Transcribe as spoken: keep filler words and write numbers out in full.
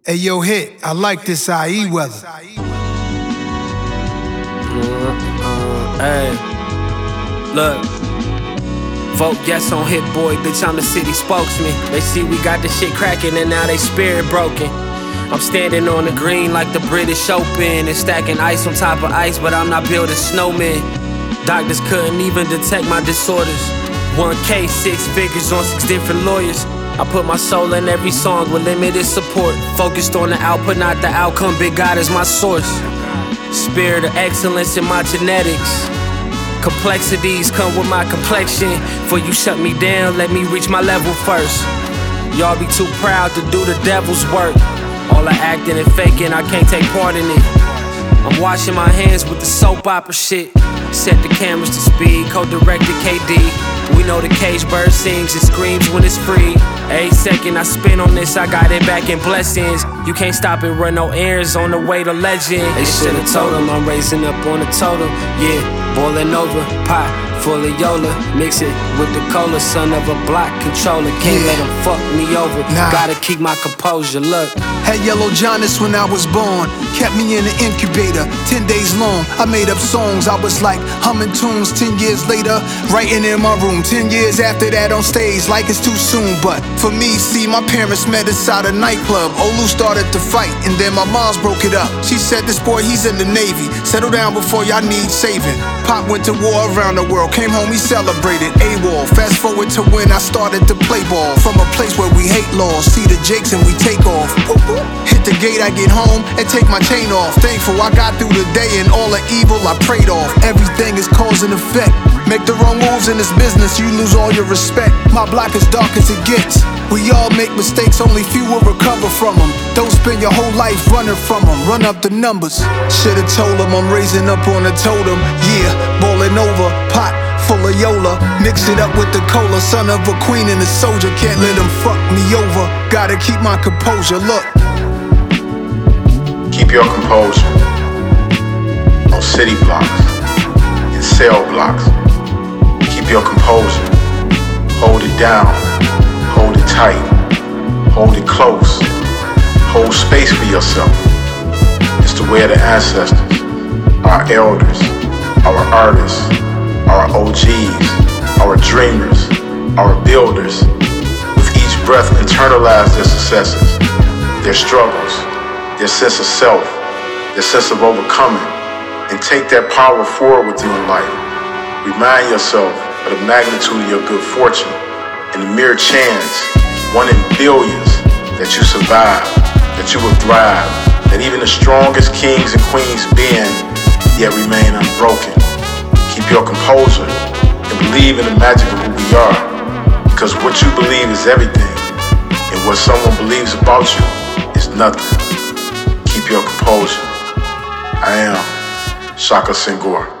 Hey, yo, Hit, I like this I E weather. Uh, uh, hey, look. Vote yes on Hit Boy, bitch, I'm the city spokesman. They see we got the shit cracking and now they spirit broken. I'm standing on the green like the British Open and stacking ice on top of ice, but I'm not building snowmen. Doctors couldn't even detect my disorders. one K, six figures on six different lawyers. I put my soul in every song with limited support. Focused on the output, not the outcome. Big God is my source. Spirit of excellence in my genetics. Complexities come with my complexion. Before you shut me down, let me reach my level first. Y'all be too proud to do the devil's work. All the acting and faking, I can't take part in it. I'm washing my hands with the soap opera shit. Set the cameras to speed, co-directed K D. We know the cage bird sings and screams when it's free. Every second I spend on this, I got it back in blessings. You can't stop and run no errands on the way to legend. They should've told him I'm raising up on the totem. Yeah, boiling over, pot full of Yola. Mix it with the cola, son of a block controller. Can't Yeah. let him fuck me over, Nah. gotta keep my composure, look. Had Yellow Jonas when I was born. Kept me in the incubator, ten days long. I made up songs, I was like humming tunes. Ten years later, writing in my room. Ten years after that on stage, like it's too soon. But for me, see, my parents met inside a nightclub. Olu started to fight, and then my mom's broke it up. She said, this boy, he's in the Navy. Settle down before y'all need saving. Pop went to war around the world. Came home, he celebrated AWOL. Fast forward to when I started to play ball. From a place where we hate laws. See the Jakes and we take off. Whoop, whoop. Hit the gate, I get home and take my chain off. Thankful I got through the day and all the evil I prayed off. Everything is cause and effect. Make the wrong moves in this business, you lose all your respect. My block is dark as it gets. We all make mistakes, only few will recover from them. Don't spend your whole life running from them. Run up the numbers. Should've told them I'm raising up on the totem. Yeah, ballin' over, pot full of Yola. Mix it up with the cola. Son of a queen and a soldier. Can't let them fuck me over. Gotta keep my composure, look. Keep your composure on city blocks and cell blocks. Keep your composure. Hold it down. Hold it tight. Hold it close. Hold space for yourself. It's the way of the ancestors, our elders, our artists, our O Gs, our dreamers, our builders. With each breath, internalize their successes, their struggles, their sense of self, their sense of overcoming, and take that power forward with you in life. Remind yourself of the magnitude of your good fortune and the mere chance, one in billions, that you survive, that you will thrive, that even the strongest kings and queens bend, yet remain unbroken. Keep your composure and believe in the magic of who we are, because what you believe is everything, and what someone believes about you is nothing. Keep your composure. I am Shaka Senghor.